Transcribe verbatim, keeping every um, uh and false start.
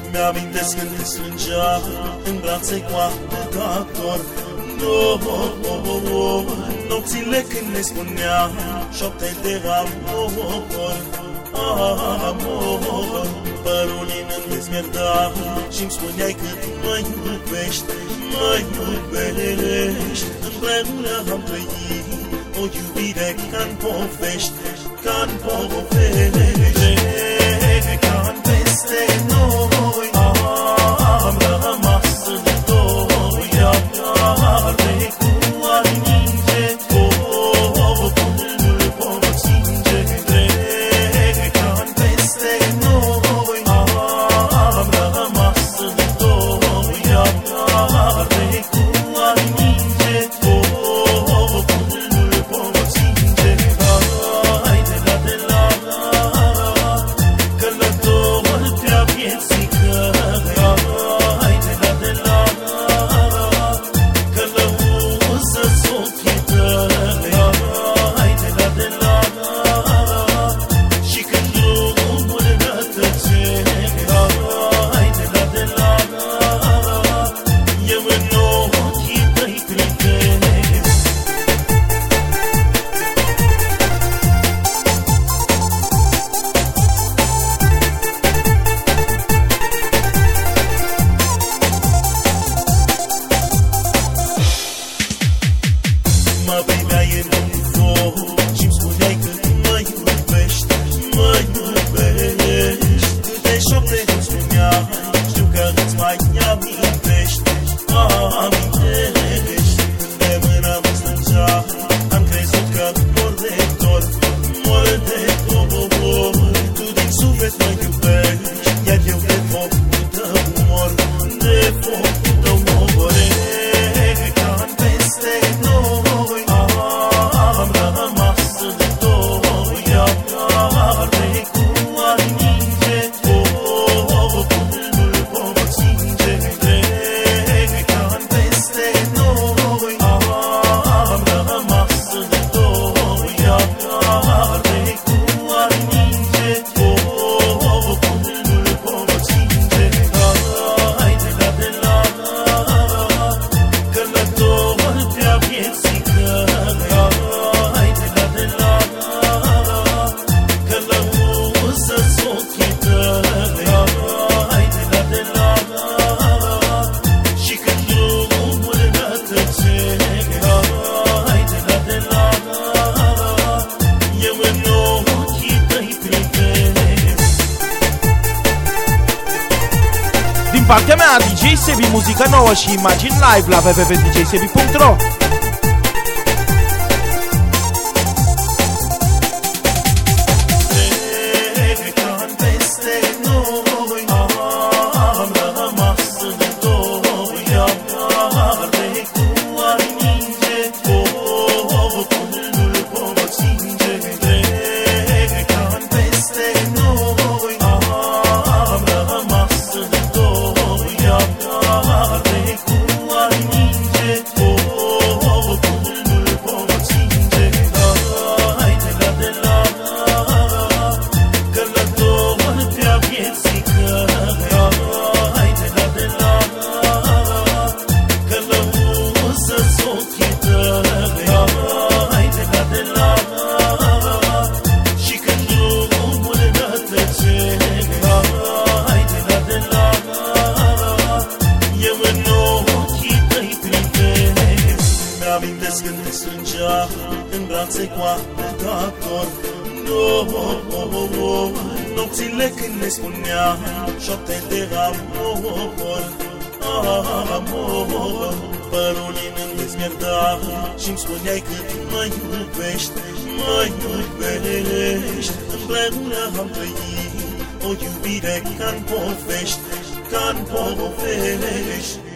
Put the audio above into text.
Mi-amintesc când te strângeam în brațe cu atâta dor. Oh, nopțile când ne spunea șopte de amor, amor. Părulin îmi dezmierda și-mi spuneai cât mă iubești, mă iubești. Împreună am trăit o iubire ca-n povești, ca-n povești, ca-n peste noi. Am rămas în doi, arde cu ani ninge, nu-l pot ținge, ca-n peste noi. Am rămas în doi, arde cu ani ninge, nu-l pot ținge. Hai de la de la călător pe-a vieții căi. Hai de la de la călăuză-ți ochii tăi. Hai de la de la și când drumul rătăcește. Hai de la de la eu în ochii tăi privesc. Mă priveai în foc și-mi spuneai cât mă iubești, mă iubești. Câte șopte îmi spuneai, știu că îți mai amintești, amintești. De mână mă strângeai, am crezut că mor de dor, mor de dor. Tu din suflet mă iubești, iar eu de focul tău mor, de focul tău mor. Ca-n peste noi, am rămas în doi, arde cu ani ninge, nu-l pot ținge. Ca-n peste noi, am rămas în doi, arde cu ani ninge, nu-l pot ținge. Hai de la de la călător pe-a vieții căi. Hai de la de la călăuză-ți ochii tăi. Hai de la de la și când drumul rătăcește. Hai de la de la eu în ochii tăi privesc. Din partea mea, D J Sebi, muzică nouă și imagini live la w w w punct d j sebi punct r o. Ca-n peste noi, am rămas în doi, arde cu ani ninge, nu-l pot ținge. Ca-n peste noi, am rămas în doi, arde cu ani ninge, nu-l pot ținge. Hai de la de la călător pe-a vieții căi. Hai de la de la călăuză-ți ochii tăi. Hai de la de la și când drumul rătăcește. Hai de la de la eu în ochii tăi privesc. Mi-amintesc când te strângeam în brațe cu atâta dor. Nopțile când ne spunea șopte de amor, amor. Părulin îmi dezmierda și-mi spuneai cât mă iubești, mă iubești. Împreună am trăit o iubire ca-n povești, ca-n povești.